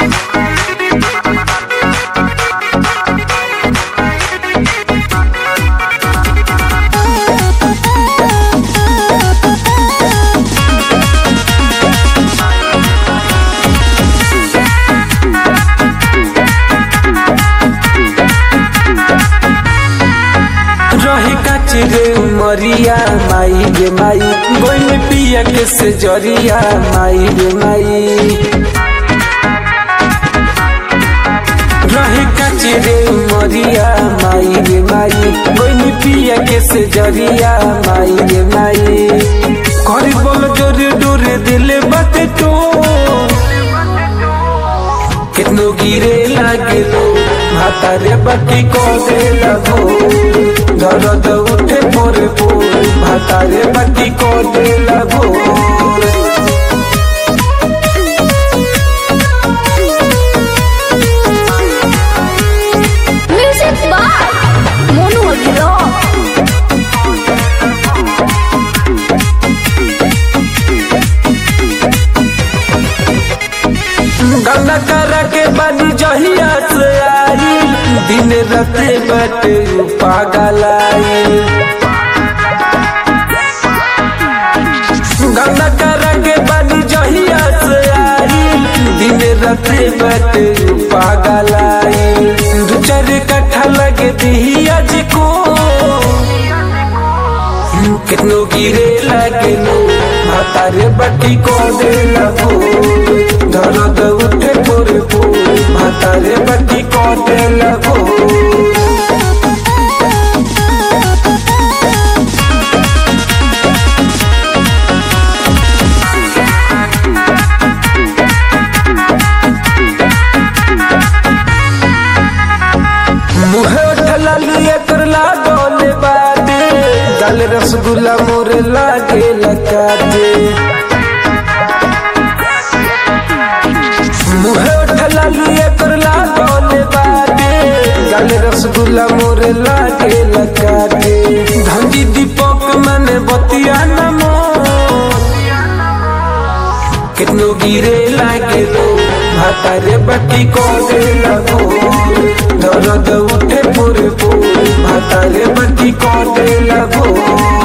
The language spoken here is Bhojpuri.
रे मरिया माई गे माई गोई में पिया के से जरिया माई गे माई रहे काचे रे मरिया माई गे माई गोई में पिया के से जरिया माई गे माई करी बोल जोरे डोरे दिले बाते तो कितनो गिरे लागे लो भातारे बाकी को दे लगो दर्द उठे पोरे पोर भातारे बाकी को दे लगो म्यूजिक बाय मोनू अगिलो गंगा करा के बानी जहिया से आई दिन राते बटे पागल आई गंगा करा के बानी जहिया से आई दिन राते बटे पागल आई दो चार कट्ठा लगे दिया जी को कितनो गिरे लगे लो भातारे बटी को दे लगो दर्द उठे पोरे पोर भातारे बटी को दे लगो मुहे उठला लिए करला डोले बादे गल रसगुल्ला मोरे लागे लगाते मुहे उठला लिए करला डोले बादे गल रसगुल्ला मोरे लागे लगाते धंजी दीपक मने बतिया नमो कितनो गिरे लागे लो भातारे बटी को दे लगो दर्द उठे पोरे पोर भातारे बटी को दे लगो।